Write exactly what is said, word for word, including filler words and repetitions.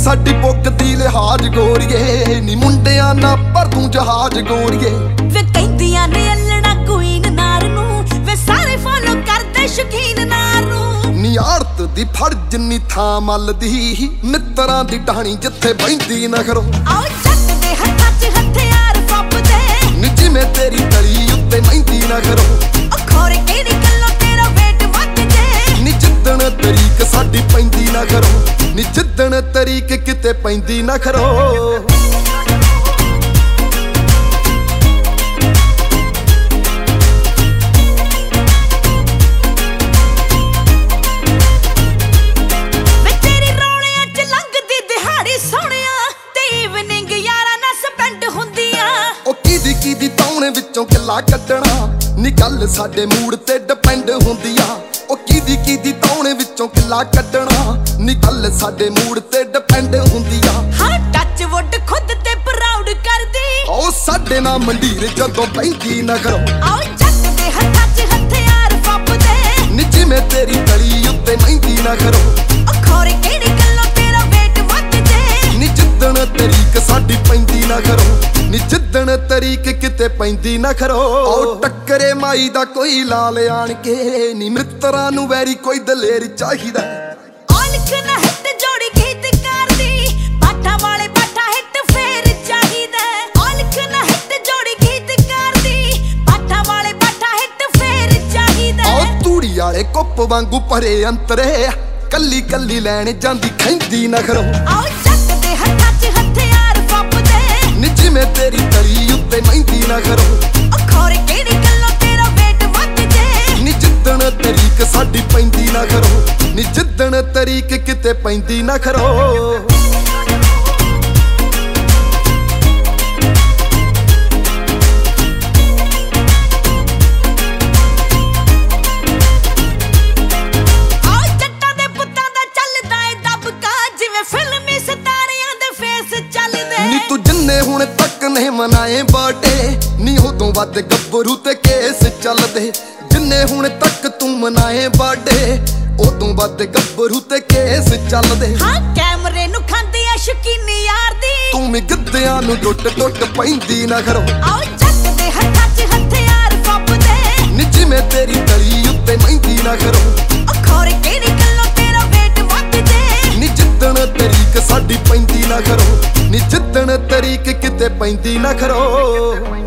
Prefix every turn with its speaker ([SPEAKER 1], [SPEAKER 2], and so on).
[SPEAKER 1] साडी पुक दी लिहाज गोरीए नी मुंडियां ना पर तू जहाज गोरीए
[SPEAKER 2] वे कहंदियां ने अल्लड़ा क्वीन नार नू वे सारे फॉलो करदे शौकीन नार नू
[SPEAKER 1] नी आड़त दी फड़ जिन्नी थां मलदी मित्तरां दी ढाणी जिथे बहिंदी ना करो
[SPEAKER 2] आओ जट दे हत्थां च हथियार फपदे
[SPEAKER 1] नी जिवें तेरी तली उत्ते महिंदी ना करो
[SPEAKER 2] ओ खोरे केड़ी गल्लों तेरा वेट वध जे
[SPEAKER 1] नी जिद्दण तरीक साडी पैंदी ना करो नी जिद्दण तरीक किते पैंदी ना करो दी तौणे विचों किला कड्डना नी गल साडे मूड ते डिपेंड हुंदी आ ओ कीदी कीदी तौणे विचों किला कड्डना नी गल साडे मूड ते डिपेंड हुंदी आ
[SPEAKER 2] हां टच वुड खुद ते प्राउड करदी
[SPEAKER 1] ओ साडे ना मंडीर जदों पैंदी ना करो
[SPEAKER 2] आओ जट दे हत्थां च हथियार फपदे
[SPEAKER 1] नी जिवें तेरी तली उत्ते महिंदी ना करो
[SPEAKER 2] ओ खोरे केड़ी गल्लों तेरा वेट वध जे
[SPEAKER 1] नी जिद्दण तरीक साडी पैंदी ना करो नी जिद्दण तरीक किते पैंदी ना करो ओ टक्करे माई दा कोई लाल आण के नी मित्तरां नू वैरी कोई दलेर चाहिदा
[SPEAKER 2] औलख ना हिट जोड़ी गीतकार दी बाठा वाले बाठा हिट फेर चाहिदा औलख ना हिट जोड़ी गीतकार दी बाठा वाले बाठा हिट फेर चाहिदा
[SPEAKER 1] ओ तूड़ी वाले कुप वांगू भरे अंतरे कल्ली कल्ली लैण जांदी खैंदी ना करो
[SPEAKER 2] आओ जट दे हत्थां च हथियार फपदे
[SPEAKER 1] नी जिवें तेरी तली उत्ते महिंदी ना करो
[SPEAKER 2] ओ खोरे केड़ी गल्लों तेरा वेट वध जे
[SPEAKER 1] नी जिद्दण तरीक साडी पैंदी ना करो नी जिद्दण तरीक किते पैंदी ना करो हुण तक नहीं मनाए बर्थडे नी उदों वध गब्बरू ते केस चलदे जिन्ने हुण तक तू मनाए बर्थडे उदों वध गब्बरू ते केस चलदे
[SPEAKER 2] हां कैमरे नु खांदी आ शौकीनी यार दी
[SPEAKER 1] तू मी गद्दियां नु टुट टुट पैंदी ना करो
[SPEAKER 2] आओ जट दे हत्थां च हथियार फपदे
[SPEAKER 1] नी जिवें तेरी तली उत्ते महिंदी ना करो
[SPEAKER 2] ओ खोरे केड़ी गल्लों तेरा वेट वध जे
[SPEAKER 1] नी जिद्दण तरीक साडी पैंदी ना करो नी जिद्दण तरीक किते पैंदी ना करो।